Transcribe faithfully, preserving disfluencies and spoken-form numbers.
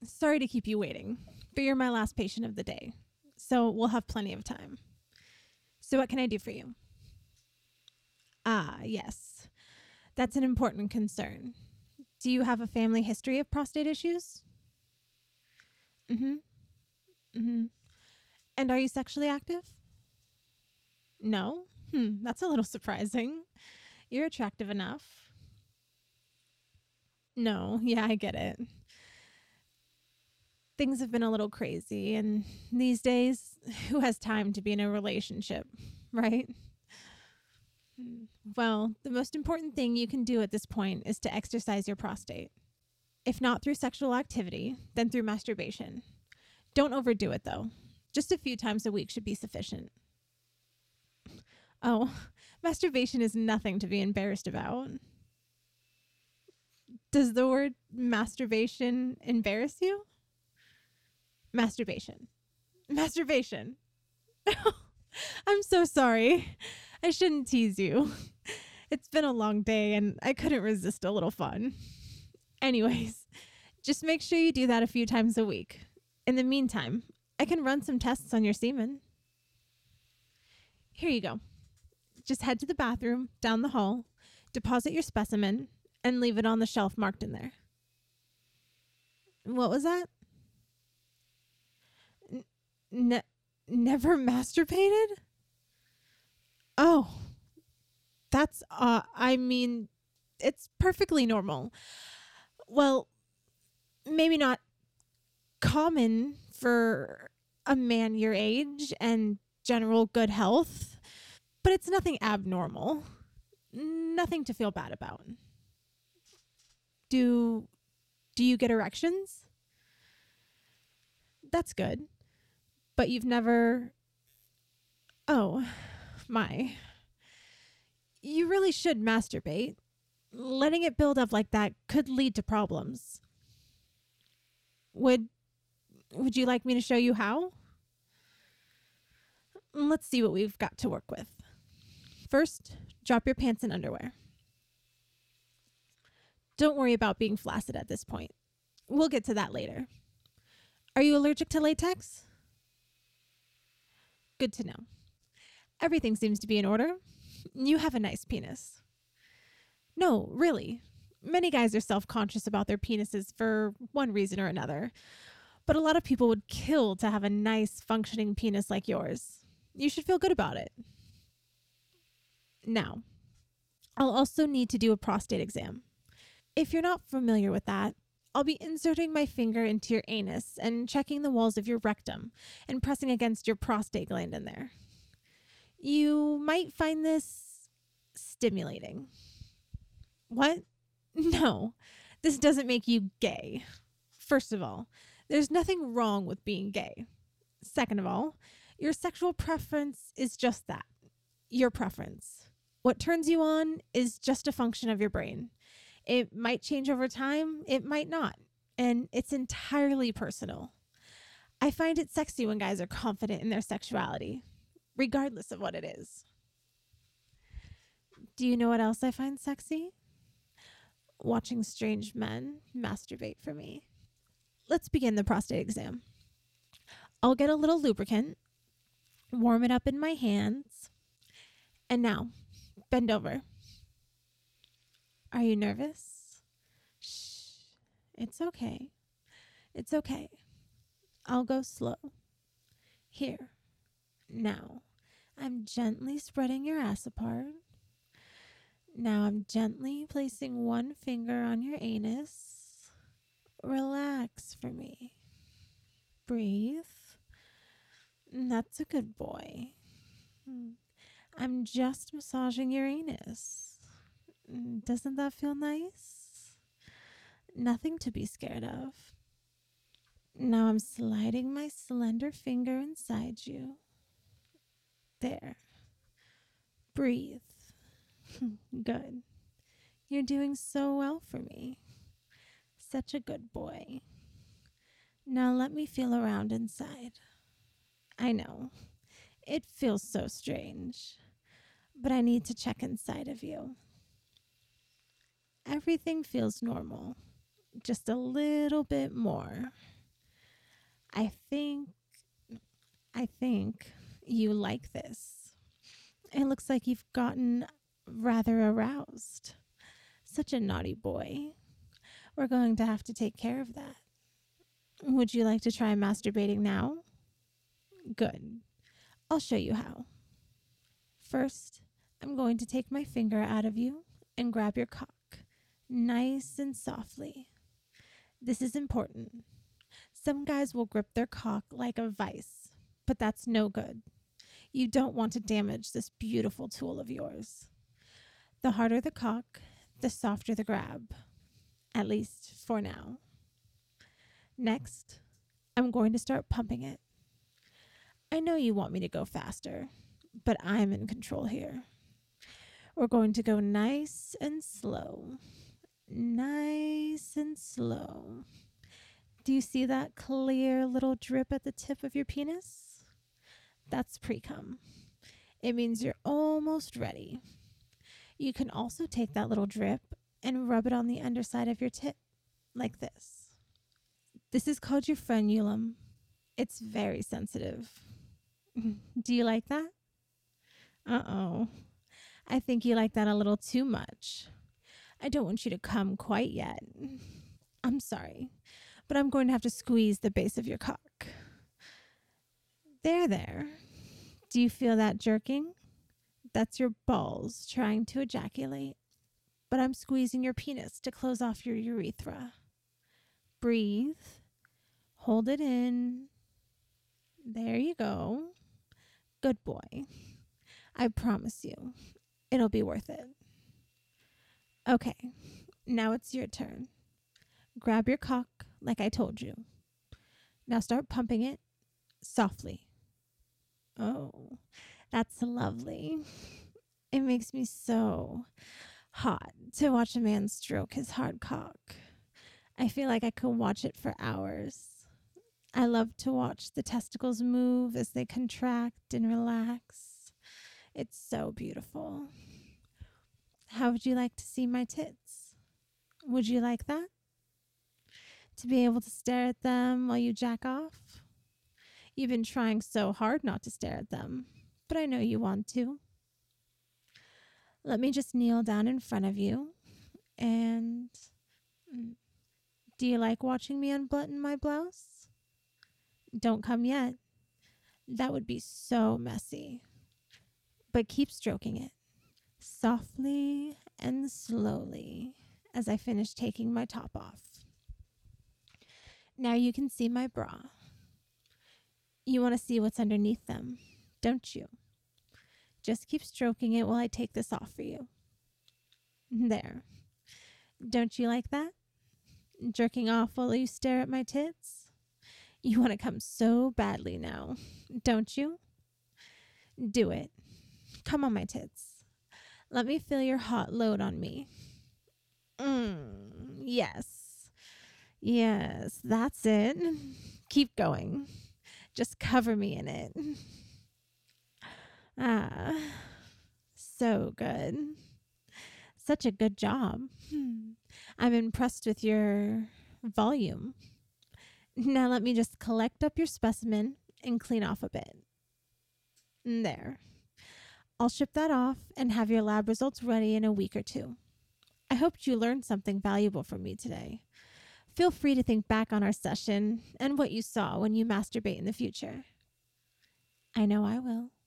Sorry to keep you waiting, but you're my last patient of the day, so we'll have plenty of time. So what can I do for you? Ah, yes. That's an important concern. Do you have a family history of prostate issues? Mm-hmm. Mm-hmm. And are you sexually active? No? Hmm, that's a little surprising. You're attractive enough. No, yeah, I get it. Things have been a little crazy, and these days, who has time to be in a relationship, right? Well, the most important thing you can do at this point is to exercise your prostate. If not through sexual activity, then through masturbation. Don't overdo it, though. Just a few times a week should be sufficient. Oh, masturbation is nothing to be embarrassed about. Does the word masturbation embarrass you? Masturbation. Masturbation. I'm so sorry. I shouldn't tease you. It's been a long day and I couldn't resist a little fun. Anyways, just make sure you do that a few times a week. In the meantime, I can run some tests on your semen. Here you go. Just head to the bathroom down the hall, deposit your specimen, and leave it on the shelf marked in there. What was that? Ne- never masturbated? Oh, that's, uh, I mean, it's perfectly normal. Well, maybe not common for a man your age and general good health, but it's nothing abnormal. Nothing to feel bad about. Do do you get erections? That's good. But you've never... Oh, my. You really should masturbate. Letting it build up like that could lead to problems. Would would you like me to show you how? Let's see what we've got to work with. First, drop your pants and underwear. Don't worry about being flaccid at this point. We'll get to that later. Are you allergic to latex? Good to know. Everything seems to be in order. You have a nice penis. No, really. Many guys are self-conscious about their penises for one reason or another. But a lot of people would kill to have a nice, functioning penis like yours. You should feel good about it. Now, I'll also need to do a prostate exam. If you're not familiar with that, I'll be inserting my finger into your anus and checking the walls of your rectum and pressing against your prostate gland in there. You might find this stimulating. What? No, this doesn't make you gay. First of all, there's nothing wrong with being gay. Second of all, your sexual preference is just that, your preference. What turns you on is just a function of your brain. It might change over time, it might not, and it's entirely personal. I find it sexy when guys are confident in their sexuality, regardless of what it is. Do you know what else I find sexy? Watching strange men masturbate for me. Let's begin the prostate exam. I'll get a little lubricant, warm it up in my hands, and now, bend over. Are you nervous? Shh. It's okay. It's okay. I'll go slow. Here. Now, I'm gently spreading your ass apart. Now I'm gently placing one finger on your anus. Relax for me. Breathe. That's a good boy. I'm just massaging your anus. Doesn't that feel nice? Nothing to be scared of. Now I'm sliding my slender finger inside you. There. Breathe. Good. You're doing so well for me. Such a good boy. Now let me feel around inside. I know. It feels so strange. But I need to check inside of you. Everything feels normal. Just a little bit more. I think, I think you like this. It looks like you've gotten rather aroused. Such a naughty boy. We're going to have to take care of that. Would you like to try masturbating now? Good. I'll show you how. First, I'm going to take my finger out of you and grab your cock, nice and softly. This is important. Some guys will grip their cock like a vice, but that's no good. You don't want to damage this beautiful tool of yours. The harder the cock, the softer the grab, at least for now. Next, I'm going to start pumping it. I know you want me to go faster, but I'm in control here. We're going to go nice and slow. Nice and slow. Do you see that clear little drip at the tip of your penis? That's pre-cum. It means you're almost ready. You can also take that little drip and rub it on the underside of your tit, like this. This is called your frenulum. It's very sensitive. Do you like that? Uh-oh. I think you like that a little too much. I don't want you to come quite yet. I'm sorry, but I'm going to have to squeeze the base of your cock. There, there. Do you feel that jerking? That's your balls trying to ejaculate, but I'm squeezing your penis to close off your urethra. Breathe. Hold it in. There you go. Good boy. I promise you, it'll be worth it. Okay, now it's your turn. Grab your cock like I told you. Now start pumping it softly. Oh, that's lovely. It makes me so hot to watch a man stroke his hard cock. I feel like I could watch it for hours. I love to watch the testicles move as they contract and relax. It's so beautiful. How would you like to see my tits? Would you like that? To be able to stare at them while you jack off? You've been trying so hard not to stare at them, but I know you want to. Let me just kneel down in front of you and... Do you like watching me unbutton my blouse? Don't come yet. That would be so messy. But keep stroking it, softly and slowly, as I finish taking my top off. Now you can see my bra. You want to see what's underneath them, don't you? Just keep stroking it while I take this off for you. There. Don't you like that? Jerking off while you stare at my tits? You want to come so badly now, don't you? Do it. Come on, my tits. Let me feel your hot load on me. Mm, yes. Yes, that's it. Keep going. Just cover me in it. Ah, so good. Such a good job. I'm impressed with your volume. Now let me just collect up your specimen and clean off a bit. There. I'll ship that off and have your lab results ready in a week or two. I hoped you learned something valuable from me today. Feel free to think back on our session and what you saw when you masturbate in the future. I know I will.